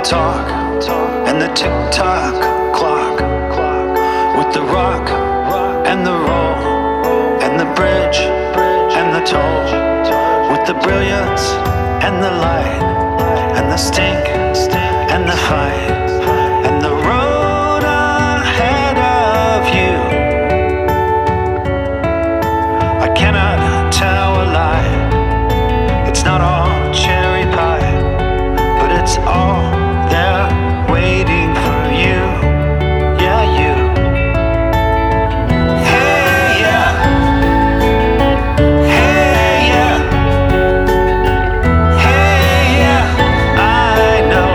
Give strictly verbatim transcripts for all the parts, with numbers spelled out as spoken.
talk and the tick-tock clock, with the rock and the roll and the bridge and the toll, with the brilliance and the light and the stink and the fight and the road ahead of you. I cannot tell a lie. It's not all cherry pie, but it's all there waiting for you. Yeah, you. Hey, yeah. Hey, yeah. Hey, yeah. I know.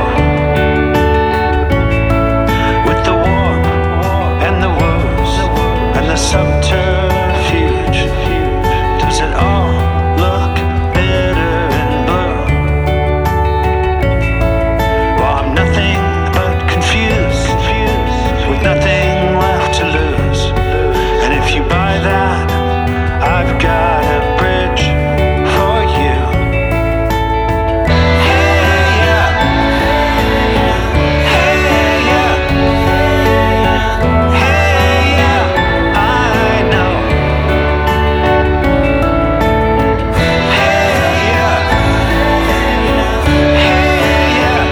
With the war and the woes and the subterfuge, does it all look bitter and blue? Well, I'm nothing but confused, with nothing left to lose. And if you buy that, I've got a bridge for you. Hey, yeah. Hey, yeah. Hey, yeah. I know. Hey, yeah. Hey, yeah.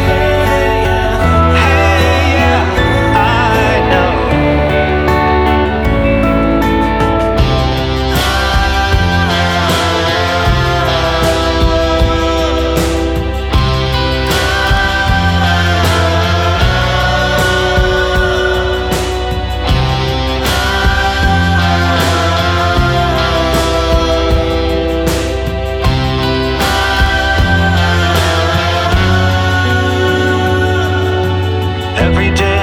Hey, yeah. I know. Every day